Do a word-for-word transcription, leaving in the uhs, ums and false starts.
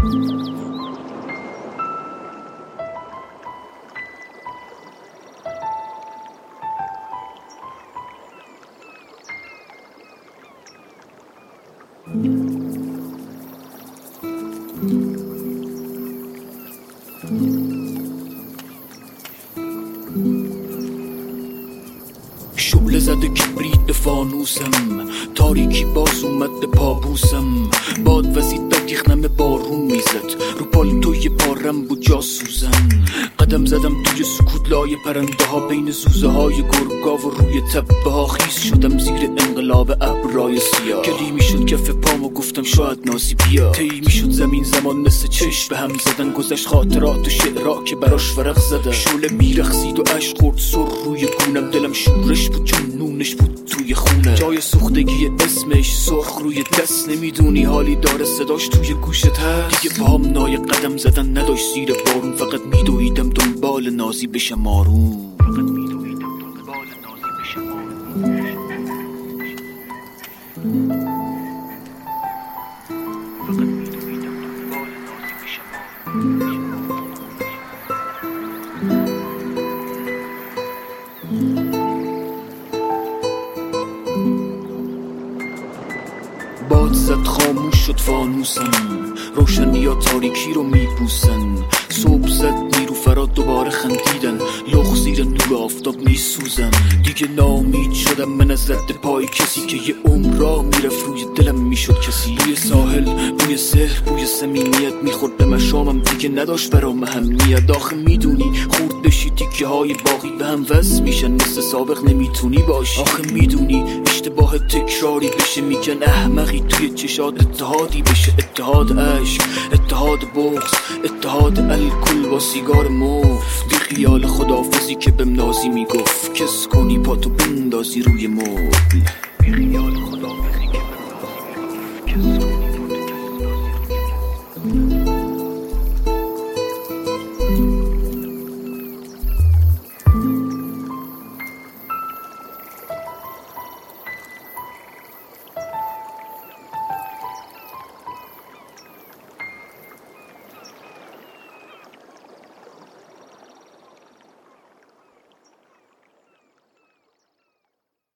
شعله زده کبریت به فانوسم، تاریکی باز اومد به پابوسم. باد وزید در یخنم بارون میزد، رو پالتوی پارم بود جاسوزم. قدم زدم توی سکوت لای پرنده ها، بین زوزه های گرگا و روی تپه ها. خیس شدم زیر انقلاب ابرای سیاه، گلی میشد کف پام و گفتم شاید نازی بیا. طی میشد زمین زمان مثل چشم به هم زدن، گذشت خاطرات و شعرها که براش ورق زدن. شعله میرخسید و عشق خورد سر روی گونم، دلم شورش بود چون نونش بود توی خونه. جای سوختگی اسمش سرخ روی دست، نمیدونی حالی داره صداش توی گوشت هست. دیگه پام نای قدم زدن نداشت زیر بارون، فقط میدویدم دنبال نازی بشم آروم. فقط میدویدم دنبال نازی بشم آروم. فقط میدویدم دنبال نازی بشم آروم. باد زد خاموش شد فانوسم، روشنی ها تاریکی رو میبوسن. صبح زد نیرو فرا دوباره خندیدن، لخ زیر نور آفتاب میسوزن. دیگه نامید شدم من از رد پای کسی که یه عمر راه میرفت روی دلم میشد کسی. بوی ساحل، بوی سحر، بوی صمیمیت میخورد به مشامم، دیگه نداشت برام اهمیت. آخه میدونی خورد بشی تیکه های باقی به هم وصل میشن، مثل سابق نمیتونی باشی. آخه میدونی اشتباه تکراری بشه، میگن احمقی توی چشات اتحادی بشه. اتحاد عشق، اتحاد بغض، اتحاد الکل با سیگار مفت. بی خیال خدافزی که بهم نازی میگفت کس کنی پاتو بندازی روی مبل. بی خیال خدافزی که بهم نازی میگفت کس